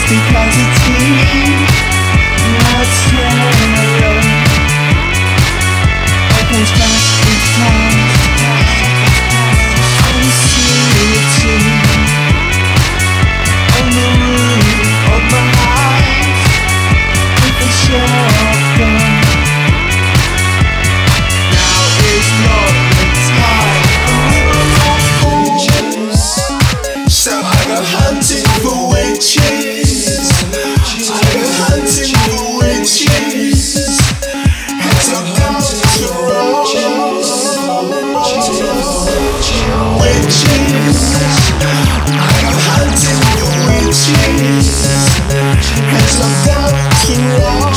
because it's me, not alone. Opens fast and fast, uncertainty on the roof of my house with a shotgun. Now is not the time for witches, so I go hunting for witches. I go hunting for witches, as I go to roll. Witches, I go hunting for witches, as I go to roll.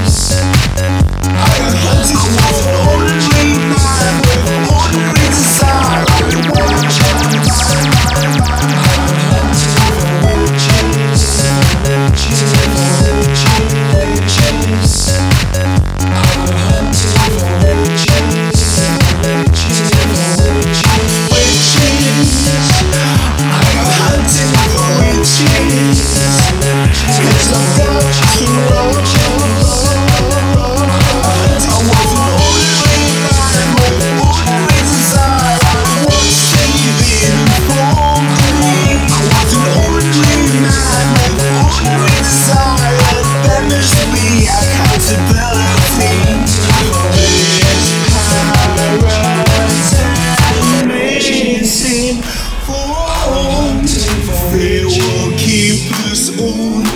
I go hunting for an ordinary man with ordinary desire. It will keep us all